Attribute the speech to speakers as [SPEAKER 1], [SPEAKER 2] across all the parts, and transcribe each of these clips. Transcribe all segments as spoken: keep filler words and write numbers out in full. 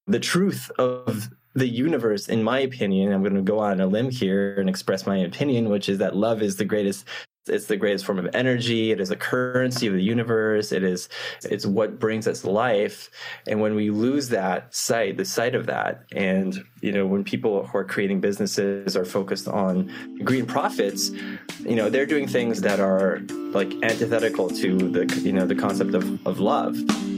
[SPEAKER 1] the truth of the universe, in my opinion. I'm going to go on a limb here and express my opinion, which is that love is the greatest. It's the greatest form of energy. It is a currency of the universe. It is, it's what brings us life. And when we lose that sight, the sight of that, and, you know, when people who are creating businesses are focused on green profits, you know, they're doing things that are like antithetical to the, you know, the concept of, of love.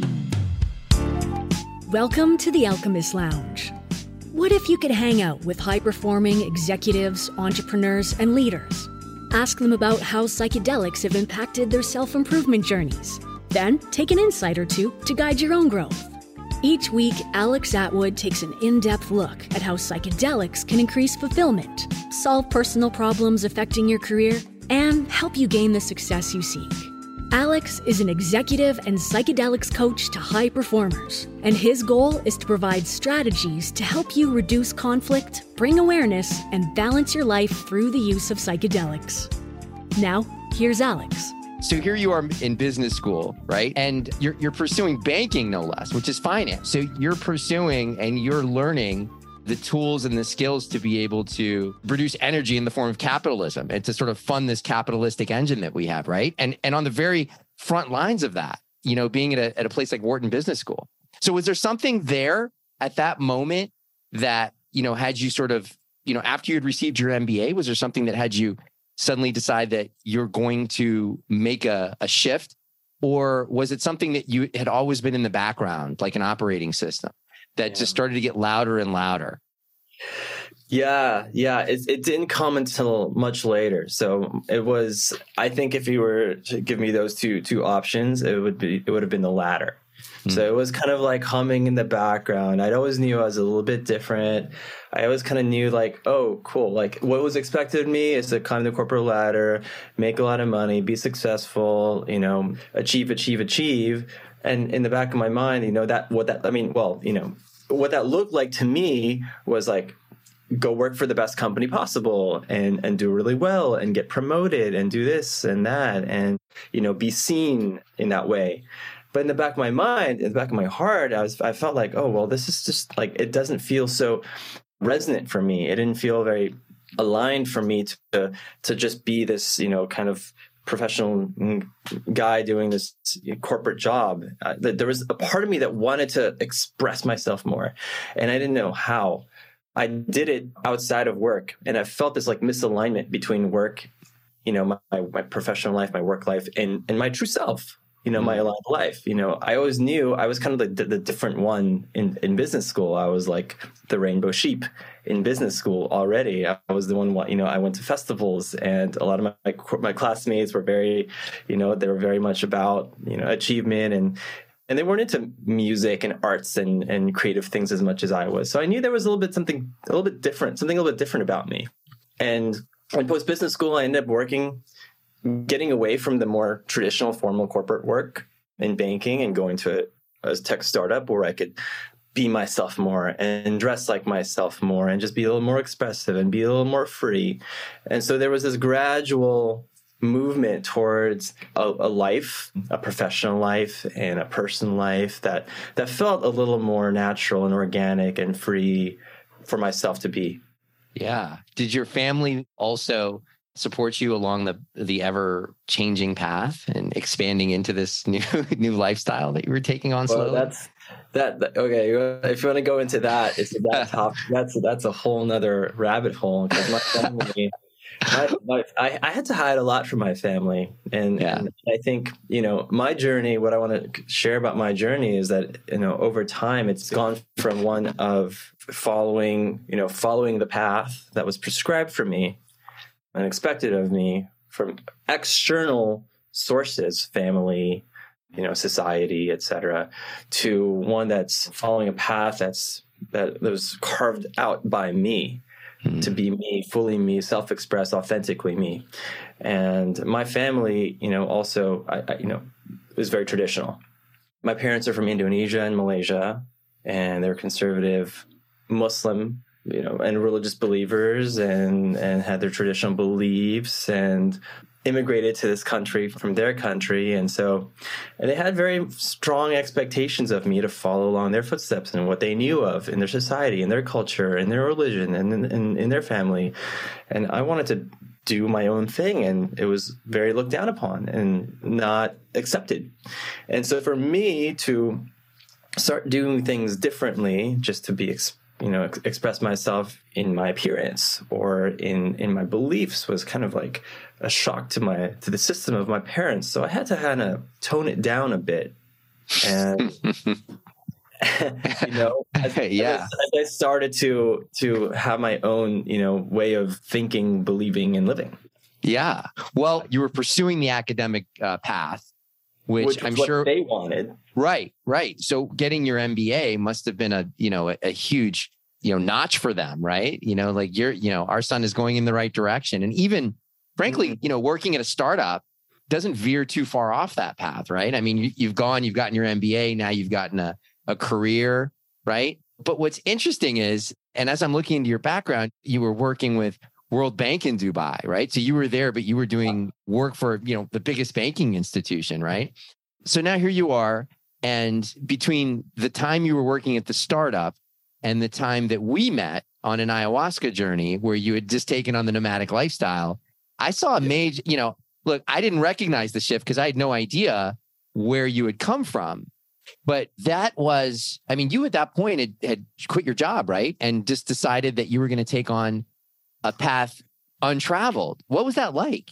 [SPEAKER 2] Welcome to the Alchemist Lounge. What if you could hang out with high-performing executives, entrepreneurs, and leaders? Ask them about how psychedelics have impacted their self-improvement journeys. Then take an insight or two to guide your own growth. Each week, Alex Atwood takes an in-depth look at how psychedelics can increase fulfillment, solve personal problems affecting your career, and help you gain the success you seek. Alex is an executive and psychedelics coach to high performers, and his goal is to provide strategies to help you reduce conflict, bring awareness, and balance your life through the use of psychedelics. Now, here's Alex.
[SPEAKER 3] So here you are in business school, right? And you're you're pursuing banking, no less, which is finance. So you're pursuing and you're learning the tools and the skills to be able to produce energy in the form of capitalism and to sort of fund this capitalistic engine that we have, right? And and on the very front lines of that, you know, being at a, at a place like Wharton Business School. So was there something there at that moment that, you know, had you sort of, you know, after you had received your M B A, was there something that had you suddenly decide that you're going to make a, a shift? Or was it something that you had always been in the background, like an operating system, that yeah. just started to get louder and louder?
[SPEAKER 1] Yeah, yeah. It, it didn't come until much later. So it was, I think if you were to give me those two two options, it would be it would have been the latter. Mm-hmm. So it was kind of like humming in the background. I always knew I was a little bit different. I always kind of knew like, oh, cool. Like what was expected of me is to climb the corporate ladder, make a lot of money, be successful, you know, achieve, achieve, achieve. And in the back of my mind, you know, that what that, I mean, well, you know, what that looked like to me was like, go work for the best company possible and, and do really well and get promoted and do this and that and, you know, be seen in that way. But in the back of my mind, in the back of my heart, I was, I felt like, oh, well, this is just like, it doesn't feel so resonant for me. It didn't feel very aligned for me to, to just be this, you know, kind of professional guy doing this corporate job. Uh, there was a part of me that wanted to express myself more, and I didn't know how. I did it outside of work, and I felt this like misalignment between work, you know, my, my professional life, my work life, and, and my true self, you know, my aligned life. You know, I always knew I was kind of the, the different one in, in business school. I was like the rainbow sheep in business school already. I was the one, you know, I went to festivals, and a lot of my, my classmates were very, you know, they were very much about, you know, achievement, and And they weren't into music and arts and, and creative things as much as I was. So I knew there was a little bit something a little bit different, something a little bit different about me. And in post-business school, I ended up working, getting away from the more traditional formal corporate work in banking and going to a, a tech startup where I could be myself more and dress like myself more and just be a little more expressive and be a little more free. And so there was this gradual movement towards a, a life, a professional life and a personal life that that felt a little more natural and organic and free for myself to be.
[SPEAKER 3] Yeah. Did your family also support you along the the ever changing path and expanding into this new new lifestyle that you were taking on slowly?
[SPEAKER 1] Well, that's that, that okay. If you want to go into that, it's that top. That's that's a whole nother rabbit hole, because my family. My, my, I, I had to hide a lot from my family. And, yeah. and I think, you know, my journey, what I want to share about my journey is that, you know, over time, it's gone from one of following, you know, following the path that was prescribed for me and expected of me from external sources, family, you know, society, et cetera, to one that's following a path that's that, that was carved out by me. To be me, fully me, self-express, authentically me. And my family, you know, also, I, I, you know, is very traditional. My parents are from Indonesia and Malaysia, and they're conservative Muslim, you know, and religious believers, and, and had their traditional beliefs. And immigrated to this country from their country. And so and they had very strong expectations of me to follow along their footsteps and what they knew of in their society, in their culture, in their religion, and in, in, in their family. And I wanted to do my own thing, and it was very looked down upon and not accepted. And so for me to start doing things differently, just to be exp- you know, ex- express myself in my appearance or in, in my beliefs was kind of like a shock to my, to the system of my parents. So I had to kind of tone it down a bit. And, you know, as,
[SPEAKER 3] yeah.
[SPEAKER 1] as, as I started to, to have my own, you know, way of thinking, believing, and living.
[SPEAKER 3] Yeah. Well, you were pursuing the academic uh, path, which,
[SPEAKER 1] which
[SPEAKER 3] I'm
[SPEAKER 1] what
[SPEAKER 3] sure
[SPEAKER 1] they wanted.
[SPEAKER 3] Right, right. So getting your M B A must have been a, you know, a, a huge, you know, notch for them, right? You know, like you're, you know, our son is going in the right direction. And even frankly, mm-hmm. you know, working at a startup doesn't veer too far off that path, right? I mean, you, you've gone, you've gotten your M B A, now you've gotten a, a career, right? But what's interesting is, and as I'm looking into your background, you were working with World Bank in Dubai, right? So you were there, but you were doing work for, you know, the biggest banking institution, right? So now here you are. And between the time you were working at the startup and the time that we met on an ayahuasca journey where you had just taken on the nomadic lifestyle, I saw a major, you know, look, I didn't recognize the shift because I had no idea where you had come from. But that was, I mean, you at that point had, had quit your job, right? And just decided that you were going to take on a path untraveled. What was that like?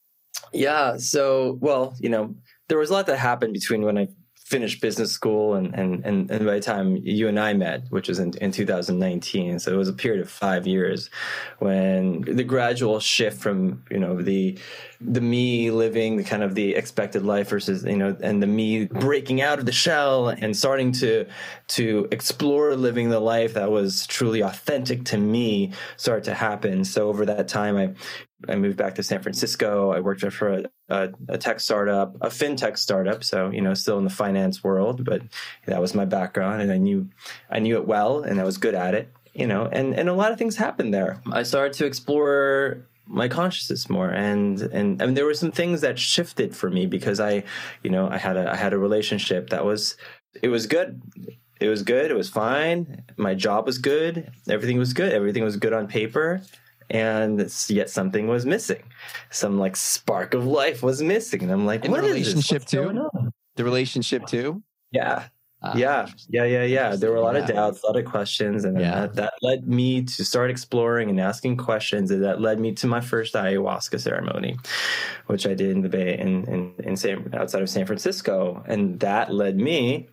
[SPEAKER 1] Yeah. So, well, you know, there was a lot that happened between when I finished business school and, and, and, and by the time you and I met, which was in, in two thousand nineteen. So it was a period of five years when the gradual shift from, you know, the, the me living the kind of the expected life versus, you know, and the me breaking out of the shell and starting to, to explore living the life that was truly authentic to me started to happen. So over that time, I, I moved back to San Francisco. I worked for a, a, a tech startup, a fintech startup. So, you know, still in the finance world, but that was my background and I knew, I knew it well and I was good at it, you know, and, and a lot of things happened there. I started to explore my consciousness more. And, and, and there were some things that shifted for me because I, you know, I had a, I had a relationship that was, it was good. It was good. It was fine. My job was good. Everything was good. Everything was good on paper. And yet something was missing. Some like spark of life was missing. And I'm like,
[SPEAKER 3] In
[SPEAKER 1] what
[SPEAKER 3] the
[SPEAKER 1] is
[SPEAKER 3] relationship
[SPEAKER 1] this?
[SPEAKER 3] too? The relationship too?
[SPEAKER 1] Yeah.
[SPEAKER 3] Uh,
[SPEAKER 1] yeah. Yeah. Yeah. Yeah. There were a lot
[SPEAKER 3] yeah.
[SPEAKER 1] of doubts, a lot of questions. And
[SPEAKER 3] yeah.
[SPEAKER 1] that, that led me to start exploring and asking questions. And that led me to my first ayahuasca ceremony, which I did in the Bay in, in, in San, outside of San Francisco. And that led me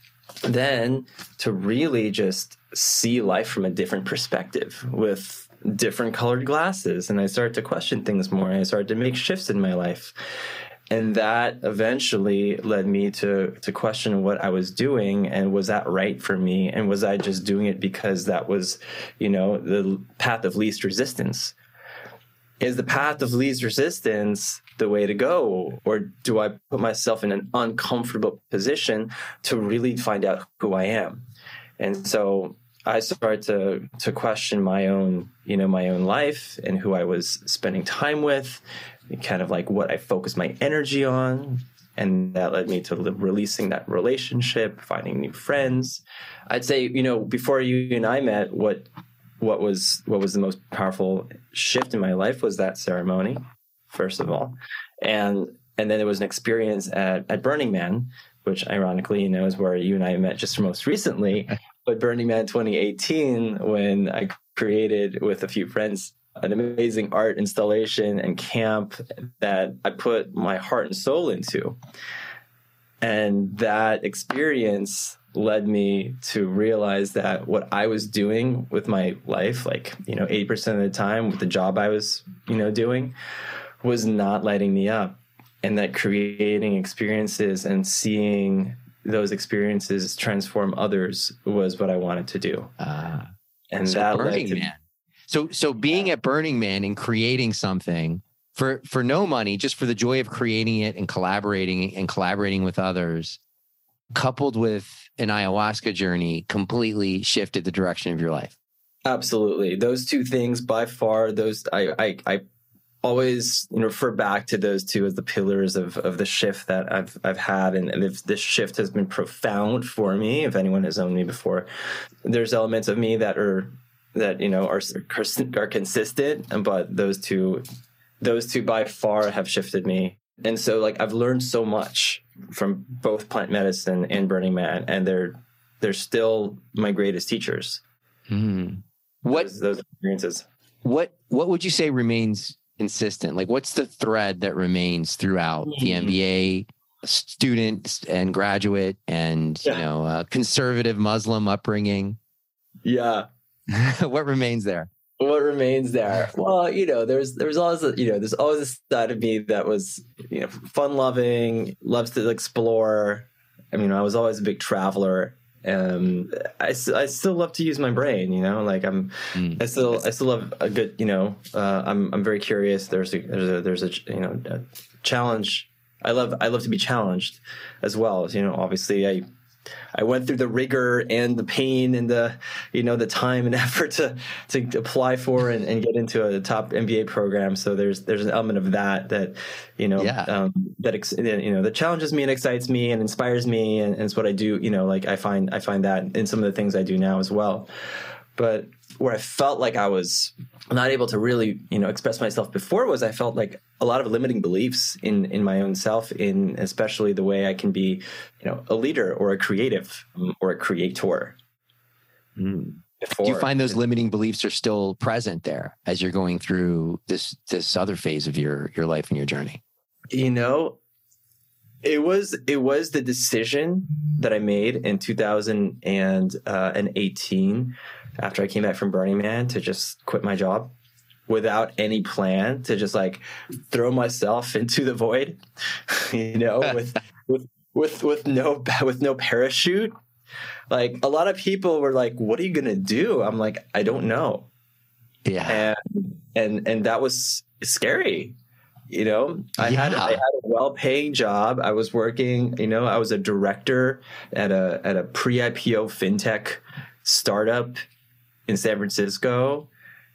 [SPEAKER 1] then to really just see life from a different perspective with different colored glasses. And I started to question things more. And I started to make shifts in my life. And that eventually led me to, to question what I was doing. And was that right for me? And was I just doing it because that was, you know, the path of least resistance? Is the path of least resistance the way to go? Or do I put myself in an uncomfortable position to really find out who I am? And so I started to to question my own, you know, my own life and who I was spending time with, and kind of like what I focused my energy on. And that led me to releasing that relationship, finding new friends. I'd say, you know, before you and I met, what what was what was the most powerful shift in my life was that ceremony, first of all. And and then there was an experience at, at Burning Man, which ironically, you know, is where you and I met just most recently. But Burning Man twenty eighteen, when I created with a few friends an amazing art installation and camp that I put my heart and soul into. And that experience led me to realize that what I was doing with my life, like, you know, eighty percent of the time with the job I was, you know, doing, was not lighting me up. And that creating experiences and seeing those experiences transform others was what I wanted to do. Uh, and
[SPEAKER 3] so
[SPEAKER 1] that
[SPEAKER 3] Burning
[SPEAKER 1] led to,
[SPEAKER 3] Man. So, so being at Burning Man and creating something for, for no money, just for the joy of creating it and collaborating and collaborating with others, coupled with an ayahuasca journey, completely shifted the direction of your life.
[SPEAKER 1] Absolutely. Those two things by far, those I, I, I always, you know, refer back to those two as the pillars of, of the shift that I've I've had. And, and if this shift has been profound for me, if anyone has known me before, there's elements of me that are that, you know, are are consistent, but those two those two by far have shifted me. And so like I've learned so much from both plant medicine and Burning Man, and they're they're still my greatest teachers.
[SPEAKER 3] Mm. What
[SPEAKER 1] those, those experiences.
[SPEAKER 3] What what would you say remains consistent? Like, what's the thread that remains throughout mm-hmm. the M B A student and graduate and yeah. you know uh, conservative Muslim upbringing?
[SPEAKER 1] Yeah.
[SPEAKER 3] What remains there?
[SPEAKER 1] What remains there? Well, you know, there's there's always a, you know there's always a side of me that was, you know, fun loving, loves to explore. I mean, I was always a big traveler. Um, I, I still love to use my brain, you know, like I'm, mm. I still, I still love a good, you know, uh, I'm, I'm very curious. There's a, there's a, there's a, you know, a challenge. I love, I love to be challenged as well. You know, obviously I, I went through the rigor and the pain and the, you know, the time and effort to, to apply for and, and get into a top M B A program. So there's, there's an element of that, that, you know, yeah. um, that, you know, that challenges me and excites me and inspires me. And, and it's what I do, you know, like I find, I find that in some of the things I do now as well. But where I felt like I was not able to really, you know, express myself before was I felt like a lot of limiting beliefs in, in my own self, in especially the way I can be, you know, a leader or a creative or a creator.
[SPEAKER 3] Mm. Do you find those limiting beliefs are still present there as you're going through this, this other phase of your, your life and your journey?
[SPEAKER 1] You know, it was, it was the decision that I made in two thousand eighteen after I came back from Burning Man to just quit my job without any plan, to just like throw myself into the void, you know, with, with, with, with no, with no parachute. Like a lot of people were like, what are you going to do? I'm like, I don't know.
[SPEAKER 3] Yeah.
[SPEAKER 1] And, and, and that was scary. You know, I
[SPEAKER 3] yeah.
[SPEAKER 1] had I had a well-paying job. I was working, you know, I was a director at a at a pre-I P O fintech startup in San Francisco,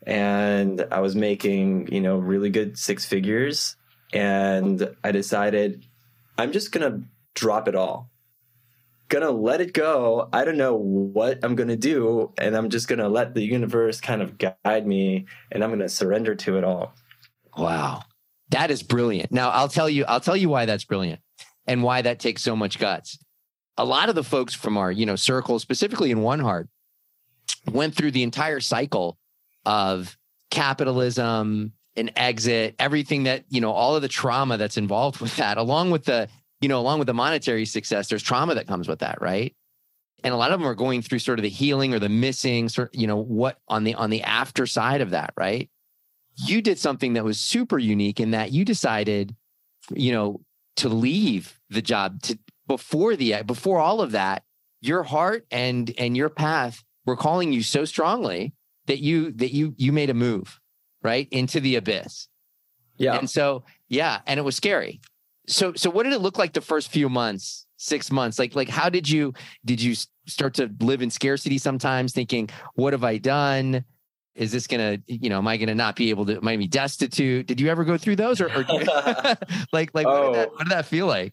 [SPEAKER 1] and I was making, you know, really good six figures. And I decided I'm just gonna drop it all. Gonna let it go. I don't know what I'm gonna do, and I'm just gonna let the universe kind of guide me, and I'm gonna surrender to it all.
[SPEAKER 3] Wow. That is brilliant. Now I'll tell you, I'll tell you why that's brilliant and why that takes so much guts. A lot of the folks from our, you know, circle, specifically in One Heart, went through the entire cycle of capitalism, an exit, everything that, you know, all of the trauma that's involved with that, along with the, you know, along with the monetary success, there's trauma that comes with that, right? And a lot of them are going through sort of the healing or the missing, sort, you know, what on the on the after side of that, right? You did something that was super unique in that you decided, you know, to leave the job to before the before all of that. Your heart and and your path were calling you so strongly that you that you you made a move right into the abyss. Yeah, and so yeah, and it was scary. So so what did it look like the first few months, six months? Like like how did you did you start to live in scarcity sometimes, thinking, what have I done? Is this going to, you know, am I going to not be able to, am I be destitute? Did you ever go through those or, or like, like, oh. what, did that, what did that feel like?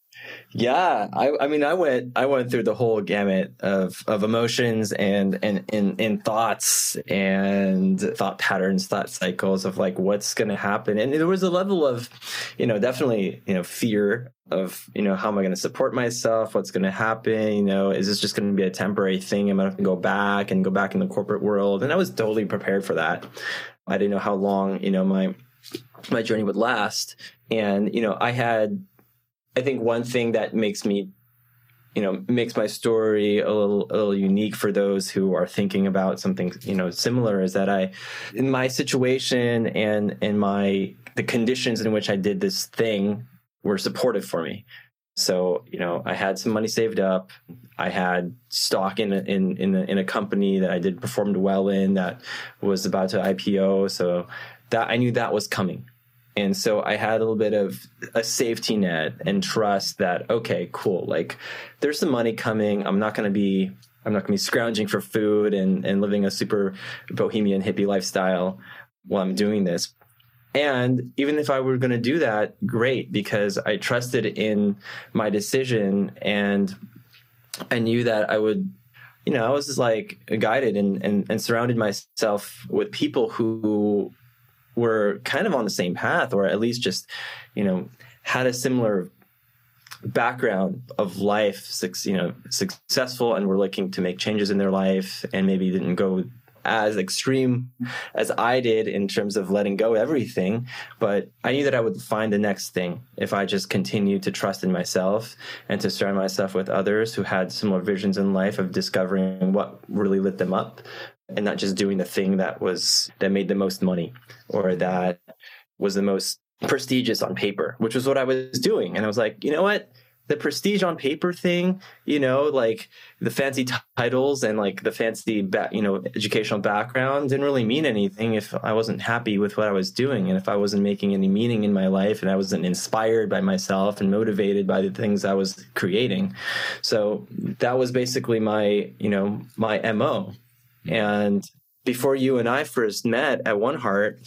[SPEAKER 1] Yeah. I, I mean, I went, I went through the whole gamut of, of emotions and, and, and, and thoughts and thought patterns, thought cycles of like, what's going to happen. And there was a level of, you know, definitely, you know, fear of, you know, how am I going to support myself? What's going to happen? You know, is this just going to be a temporary thing? Am I going to go back and go back in the corporate world? And I was totally prepared for that. I didn't know how long, you know, my, my journey would last. And, you know, I had, I think one thing that makes me, you know, makes my story a little, a little unique for those who are thinking about something, you know, similar is that I, in my situation and in my, the conditions in which I did this thing were supportive for me. So, you know, I had some money saved up. I had stock in a, in in a, in a company that I did performed well in that was about to I P O. So that I knew that was coming. And so I had a little bit of a safety net and trust that, okay, cool. Like there's some money coming. I'm not going to be, I'm not going to be scrounging for food and, and living a super bohemian hippie lifestyle while I'm doing this. And even if I were going to do that, great, because I trusted in my decision and I knew that I would, you know, I was just like guided and, and, and surrounded myself with people who were kind of on the same path, or at least just, you know, had a similar background of life, you know, successful, and were looking to make changes in their life, and maybe didn't go as extreme as I did in terms of letting go of everything. But I knew that I would find the next thing if I just continued to trust in myself and to surround myself with others who had similar visions in life of discovering what really lit them up, and not just doing the thing that was that made the most money or that was the most prestigious on paper, which was what I was doing. And I was like, you know what? The prestige on paper thing, you know, like the fancy t- titles and like the fancy, ba- you know, educational background didn't really mean anything if I wasn't happy with what I was doing, and if I wasn't making any meaning in my life, and I wasn't inspired by myself and motivated by the things I was creating. So that was basically my, you know, my M O. And before you and I first met at One Heart,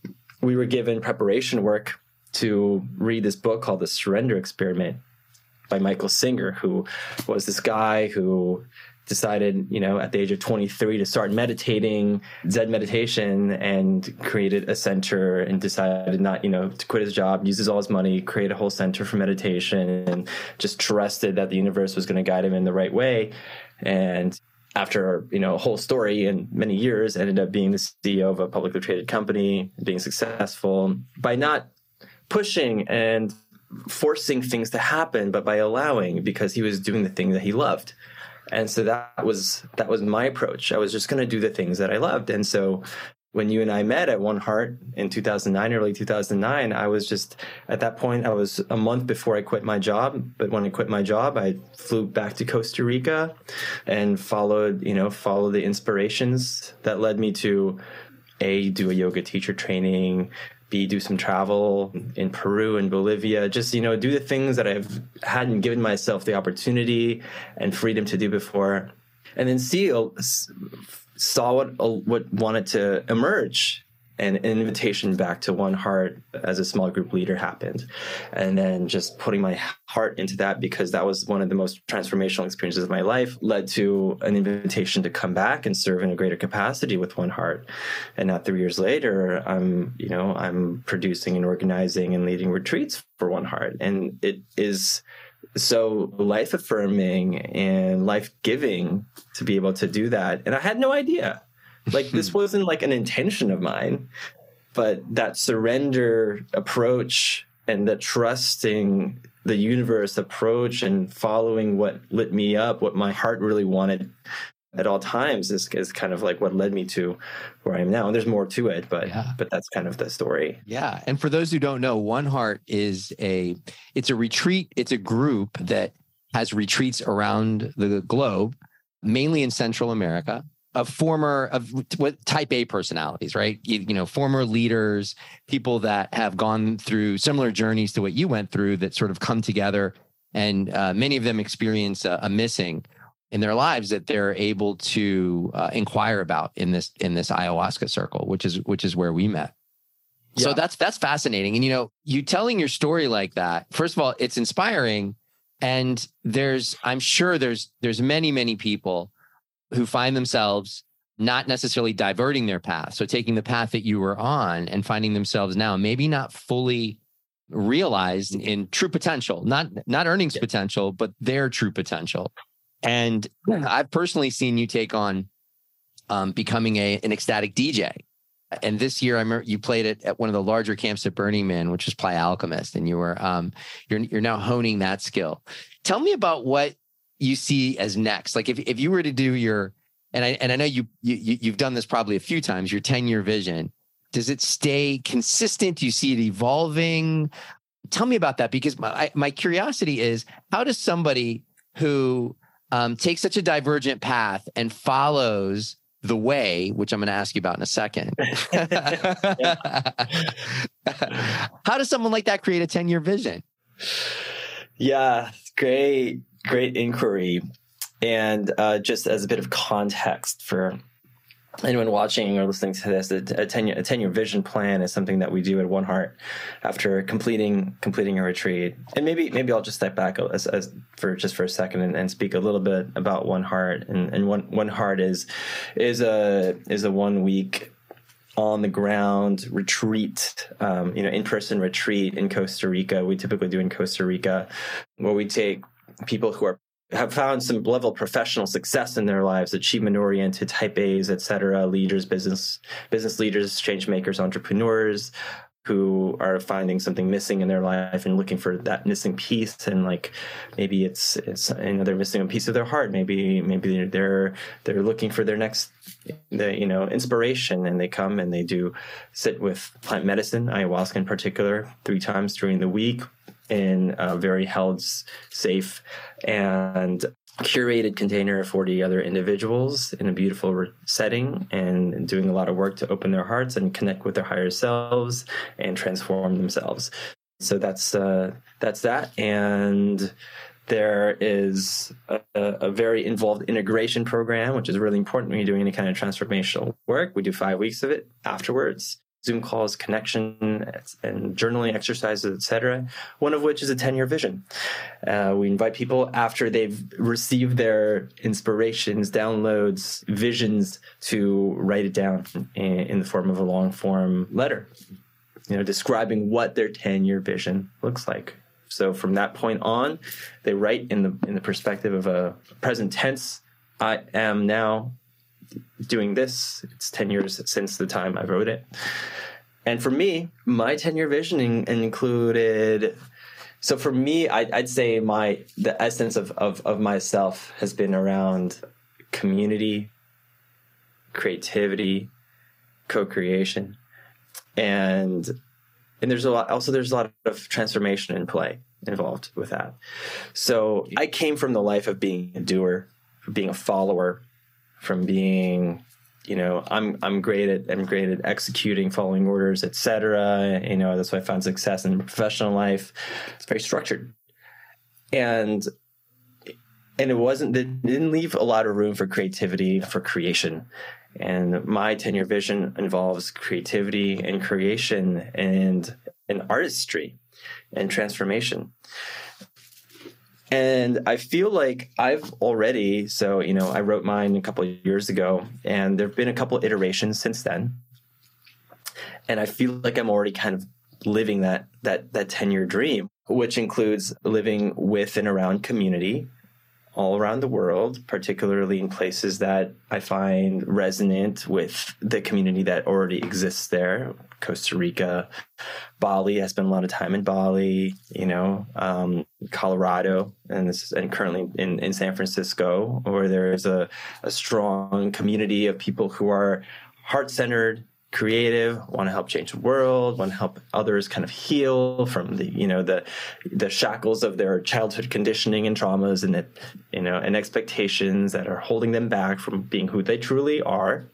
[SPEAKER 1] we were given preparation work to read this book called The Surrender Experiment by Michael Singer, who was this guy who decided, you know, at the age of twenty-three to start meditating, Zen meditation, and created a center, and decided not, you know, to quit his job, uses all his money, create a whole center for meditation, and just trusted that the universe was going to guide him in the right way. And after, you know, a whole story and many years, ended up being the C E O of a publicly traded company, being successful by not pushing and forcing things to happen, but by allowing, because he was doing the thing that he loved. And so that was that was my approach. I was just going to do the things that I loved. And so when you and I met at One Heart in two thousand nine, early two thousand nine, I was just, at that point, I was a month before I quit my job. But when I quit my job, I flew back to Costa Rica and followed, you know, followed the inspirations that led me to A, do a yoga teacher training, B, do some travel in Peru and Bolivia, just, you know, do the things that I've hadn't given myself the opportunity and freedom to do before. And then C, saw what what wanted to emerge, and an invitation back to One Heart as a small group leader happened. And then just putting my heart into that, because that was one of the most transformational experiences of my life, led to an invitation to come back and serve in a greater capacity with One Heart. And now three years later, I'm, you know, I'm producing and organizing and leading retreats for One Heart. And it is so life affirming and life giving to be able to do that. And I had no idea. Like, this wasn't like an intention of mine, but that surrender approach and the trusting the universe approach and following what lit me up, what my heart really wanted at all times, is, is kind of like what led me to where I am now. And there's more to it, but yeah. but that's kind of the story.
[SPEAKER 3] Yeah. And for those who don't know, One Heart is a, it's a retreat. It's a group that has retreats around the globe, mainly in Central America, of former, of what type A personalities, right? You, you know, former leaders, people that have gone through similar journeys to what you went through, that sort of come together, and uh, many of them experience a, a missing in their lives that they're able to uh, inquire about in this in this ayahuasca circle, which is which is where we met. Yeah. So that's that's fascinating. And you know, you telling your story like that, first of all, it's inspiring. And there's, I'm sure there's there's many, many people who find themselves not necessarily diverting their path. So taking the path that you were on and finding themselves now maybe not fully realized in true potential, not not earnings yeah. potential, but their true potential. And I've personally seen you take on um, becoming a an ecstatic D J. And this year, I remember you played it at one of the larger camps at Burning Man, which is Playa Alchemist, and you were um, you're you're now honing that skill. Tell me about what you see as next. Like if if you were to do your, and I and I know you you you've done this probably a few times, your ten-year vision. Does it stay consistent? Do you see it evolving? Tell me about that, because my my curiosity is, how does somebody who um, takes such a divergent path and follows the way, which I'm going to ask you about in a second. How does someone like that create a ten-year vision?
[SPEAKER 1] Yeah, great, great inquiry. And uh, just as a bit of context for anyone watching or listening to this, a ten-year, a ten-year vision plan is something that we do at One Heart after completing completing a retreat. And maybe maybe I'll just step back as, as for just for a second and, and speak a little bit about One Heart. And, and One One Heart is is a is a one week on the ground retreat, um, you know, in person retreat in Costa Rica. We typically do in Costa Rica, where we take people who are have found some level of professional success in their lives, achievement-oriented type A's, et cetera, leaders, business business leaders, change makers, entrepreneurs who are finding something missing in their life and looking for that missing piece. And like, maybe it's, it's, you know, they're missing a piece of their heart. Maybe, maybe they're, they're looking for their next, the, you know, inspiration, and they come and they do sit with plant medicine, ayahuasca in particular, three times during the week, in a very held, safe, and curated container of forty other individuals in a beautiful re- setting, and doing a lot of work to open their hearts and connect with their higher selves and transform themselves. So that's uh, that's that. And there is a, a very involved integration program, which is really important when you're doing any kind of transformational work. We do five weeks of it afterwards. Zoom calls, connection, and journaling exercises, et cetera, one of which is a ten-year vision. Uh, we invite people after they've received their inspirations, downloads, visions, to write it down in, in the form of a long-form letter, you know, describing what their ten-year vision looks like. So from that point on, they write in the in the perspective of a present tense. I am now doing this. It's ten years since the time I wrote it. And for me, my ten-year vision in, included, so for me, I, I'd say my the essence of, of, of myself has been around community, creativity, co-creation. And and there's a lot, also there's a lot of transformation in play involved with that. So I came from the life of being a doer, being a follower, from being, you know, I'm I'm great at I'm great at executing, following orders, et cetera. You know, that's why I found success in professional life. It's very structured, and and it wasn't it didn't leave a lot of room for creativity, for creation. And my ten-year vision involves creativity and creation and and artistry and transformation. And I feel like I've already, so, you know, I wrote mine a couple of years ago, and there have been a couple of iterations since then. And I feel like I'm already kind of living that that that ten-year dream, which includes living with and around community all around the world, particularly in places that I find resonant with the community that already exists there. Costa Rica, Bali. I spent a lot of time in Bali, you know, um, Colorado, and this is, and currently in, in San Francisco, where there is a, a strong community of people who are heart-centered, creative, want to help change the world, want to help others kind of heal from the, you know, the the shackles of their childhood conditioning and traumas, and that, you know, and expectations that are holding them back from being who they truly are.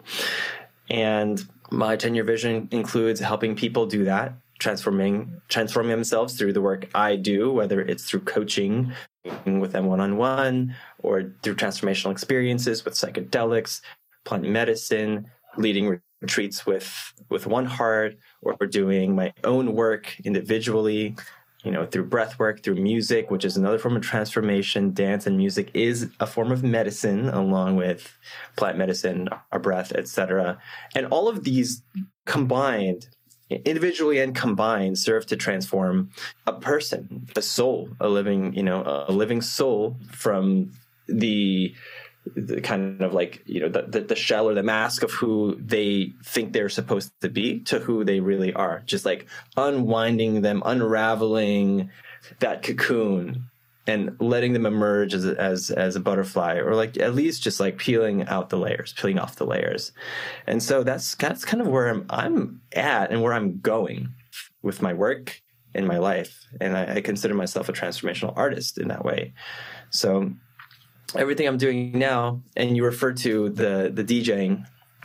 [SPEAKER 1] And my ten-year vision includes helping people do that, transforming transforming themselves through the work I do, whether it's through coaching with them one-on-one, or through transformational experiences with psychedelics, plant medicine, leading retreats with with One Heart, or doing my own work individually, you know, through breath work, through music, which is another form of transformation. Dance and music is a form of medicine, along with plant medicine, our breath, et cetera. And all of these combined, individually and combined, serve to transform a person, a soul, a living, you know, a living soul from the the kind of like, you know, the, the, the shell or the mask of who they think they're supposed to be to who they really are. Just like unwinding them, unraveling that cocoon and letting them emerge as, as, as a butterfly, or like at least just like peeling out the layers, peeling off the layers. And so that's, that's kind of where I'm, I'm at and where I'm going with my work in my life. And I, I consider myself a transformational artist in that way. So everything I'm doing now, and you referred to the the DJing,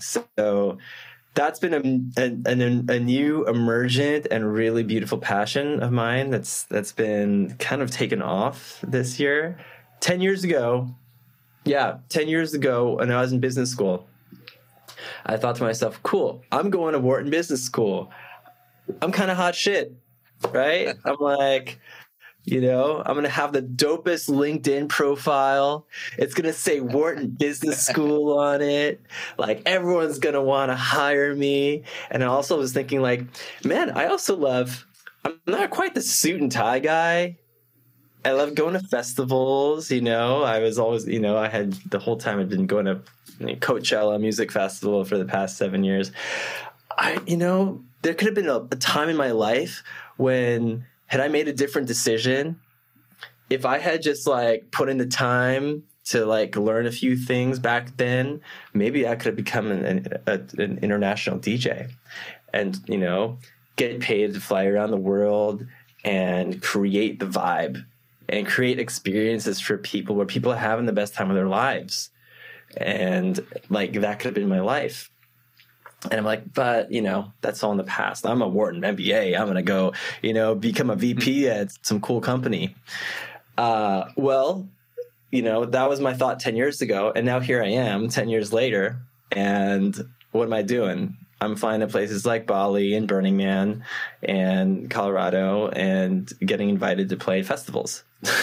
[SPEAKER 1] so that's been a, a, a new emergent and really beautiful passion of mine that's that's been kind of taken off this year. Ten years ago, yeah, ten years ago when I was in business school, I thought to myself, cool, I'm going to Wharton Business School. I'm kind of hot shit, right? I'm like, you know, I'm going to have the dopest LinkedIn profile. It's going to say Wharton Business School on it. Like, everyone's going to want to hire me. And I also was thinking, like, man, I also love, I'm not quite the suit and tie guy. I love going to festivals, you know. I was always, you know, I had the whole time I've been going to Coachella Music Festival for the past seven years. I, you know, there could have been a, a time in my life when, had I made a different decision, if I had just like put in the time to like learn a few things back then, maybe I could have become an, an, a, an international D J and, you know, get paid to fly around the world and create the vibe and create experiences for people where people are having the best time of their lives. And like, that could have been my life. And I'm like, but, you know, that's all in the past. I'm a Wharton M B A. I'm going to go, you know, become a V P at some cool company. Uh, well, you know, that was my thought ten years ago. And now here I am ten years later. And what am I doing? I'm flying to places like Bali and Burning Man and Colorado and getting invited to play festivals.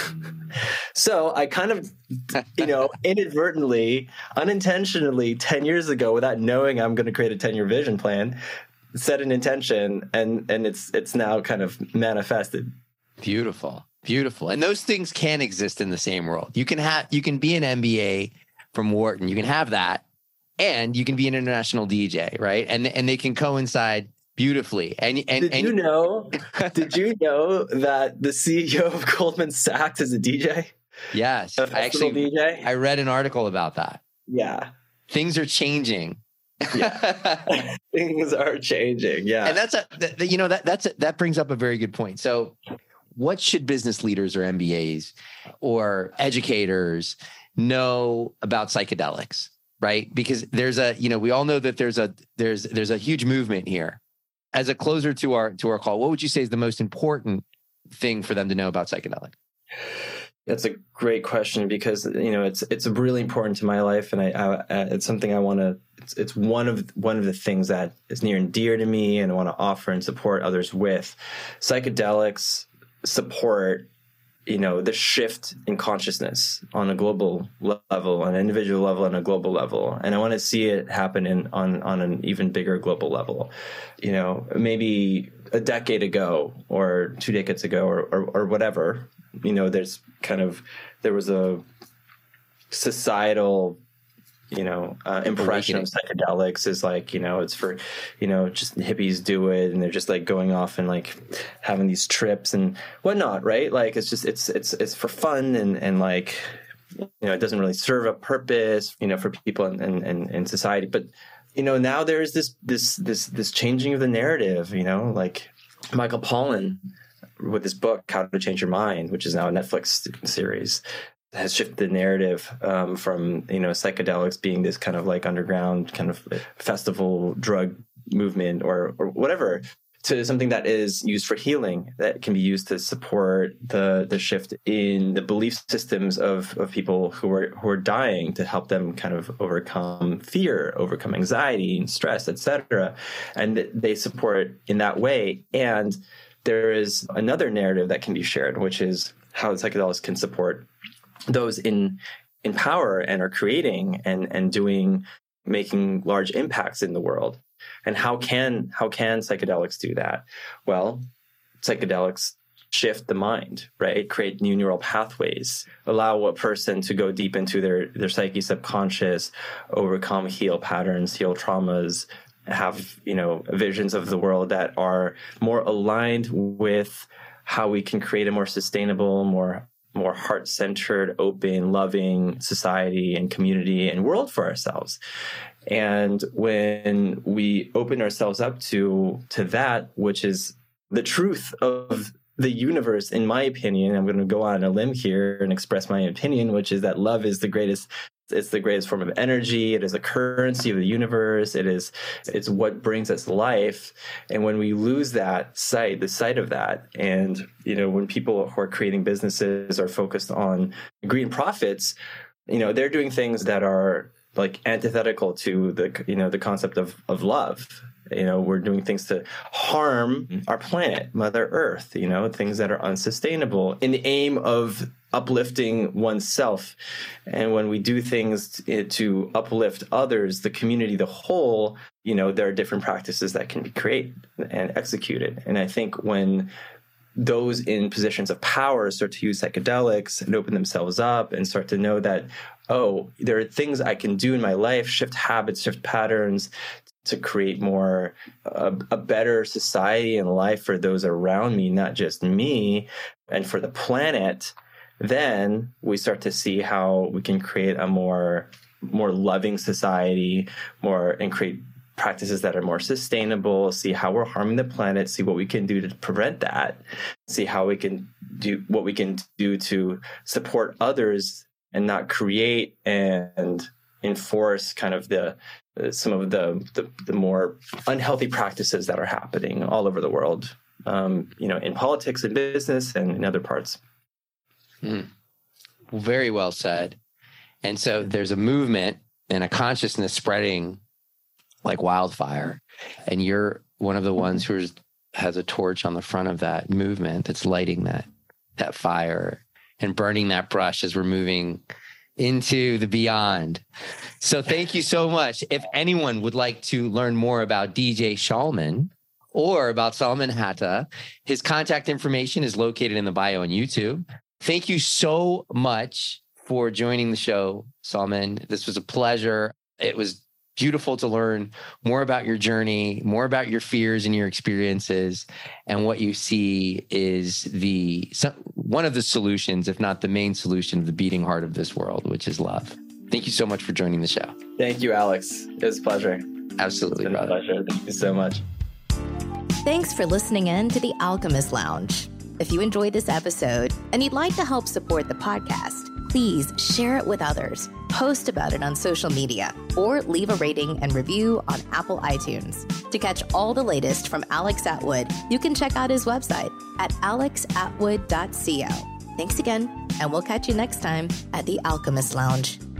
[SPEAKER 1] So I kind of, you know, inadvertently, unintentionally, ten years ago, without knowing I'm going to create a ten-year vision plan, set an intention, and and it's it's now kind of manifested.
[SPEAKER 3] Beautiful, beautiful. And those things can exist in the same world. You can have, you can be an M B A from Wharton. You can have that, and you can be an international D J, right? And and they can coincide beautifully. And and
[SPEAKER 1] did
[SPEAKER 3] and,
[SPEAKER 1] you know? Did you know that the C E O of Goldman Sachs is a D J?
[SPEAKER 3] Yes,
[SPEAKER 1] a
[SPEAKER 3] I actually
[SPEAKER 1] D J.
[SPEAKER 3] I read an article about that.
[SPEAKER 1] Yeah,
[SPEAKER 3] things are changing.
[SPEAKER 1] Yeah. Things are changing. Yeah,
[SPEAKER 3] and that's a that, you know that that's a, that brings up a very good point. So, what should business leaders or M B As or educators know about psychedelics? Right, because there's a you know we all know that there's a there's there's a huge movement here. As a closer to our to our call, what would you say is the most important thing for them to know about psychedelics?
[SPEAKER 1] That's a great question because you know it's it's really important to my life, and I, I it's something I want to. It's it's one of one of the things that is near and dear to me, and I want to offer and support others with. Psychedelics support, you know, the shift in consciousness on a global level, on an individual level, and a global level, and I want to see it happen in on on an even bigger global level. You know, maybe a decade ago, or two decades ago, or or, or whatever. You know, there's kind of, there was a societal, you know, uh, impression of psychedelics is like, you know, it's for, you know, just hippies do it. And they're just like going off and like having these trips and whatnot, right? Like, it's just, it's, it's, it's for fun. And, and like, you know, it doesn't really serve a purpose, you know, for people in, in, in society. But, you know, now there's this, this, this, this changing of the narrative, you know, like Michael Pollan, with his book, How to Change Your Mind, which is now a Netflix series, has shifted the narrative um, from, you know, psychedelics being this kind of like underground kind of festival drug movement or, or whatever, to something that is used for healing, that can be used to support the the shift in the belief systems of, of people who are who are dying, to help them kind of overcome fear, overcome anxiety and stress, et cetera. And they support in that way. And there is another narrative that can be shared, which is how psychedelics can support those in in power and are creating and and doing, making large impacts in the world. And how can how can psychedelics do that? Well, psychedelics shift the mind, right? Create new neural pathways, allow a person to go deep into their their psyche, subconscious, overcome, heal patterns, heal traumas, have, you know, visions of the world that are more aligned with how we can create a more sustainable, more more heart-centered, open, loving society and community and world for ourselves. And when we open ourselves up to to that, which is the truth of the universe, in my opinion, I'm going to go on a limb here and express my opinion, which is that love is the greatest. It's the greatest form of energy. It is a currency of the universe. It is, it's what brings us life. And when we lose that sight, the sight of that, and, you know, when people who are creating businesses are focused on green profits, you know, they're doing things that are like antithetical to the, you know, the concept of, of love. You know, we're doing things to harm our planet, Mother Earth, you know, things that are unsustainable in the aim of uplifting oneself. And when we do things to, to uplift others, the community, the whole, you know, there are different practices that can be created and executed. And I think when those in positions of power start to use psychedelics and open themselves up and start to know that, oh, there are things I can do in my life, shift habits, shift patterns, to create more, uh, a better society and life for those around me, not just me, and for the planet, then we start to see how we can create a more, more loving society, more, and create practices that are more sustainable, see how we're harming the planet, see what we can do to prevent that, see how we can do what we can do to support others and not create and enforce kind of the some of the, the the more unhealthy practices that are happening all over the world, um, you know, in politics and business and in other parts.
[SPEAKER 3] Mm. Very well said. And so there's a movement and a consciousness spreading like wildfire, and you're one of the ones who has a torch on the front of that movement that's lighting that that fire and burning that brush as we're moving into the beyond. So thank you so much. If anyone would like to learn more about D J Shulman or about Salman Hatta, his contact information is located in the bio on YouTube. Thank you so much for joining the show, Salman. This was a pleasure. It was beautiful to learn more about your journey, more about your fears and your experiences, and what you see is the one of the solutions, if not the main solution, of the beating heart of this world, which is love. Thank you so much for joining the show.
[SPEAKER 1] Thank you, Alex. It was a pleasure.
[SPEAKER 3] Absolutely,
[SPEAKER 1] it's been
[SPEAKER 3] brother.
[SPEAKER 1] a pleasure. Thank you so much.
[SPEAKER 4] Thanks for listening in to the Alchemist Lounge. If you enjoyed this episode and you'd like to help support the podcast, please share it with others, post about it on social media, or leave a rating and review on Apple iTunes. To catch all the latest from Alex Atwood, you can check out his website at alex atwood dot co. Thanks again, and we'll catch you next time at the Alchemist Lounge.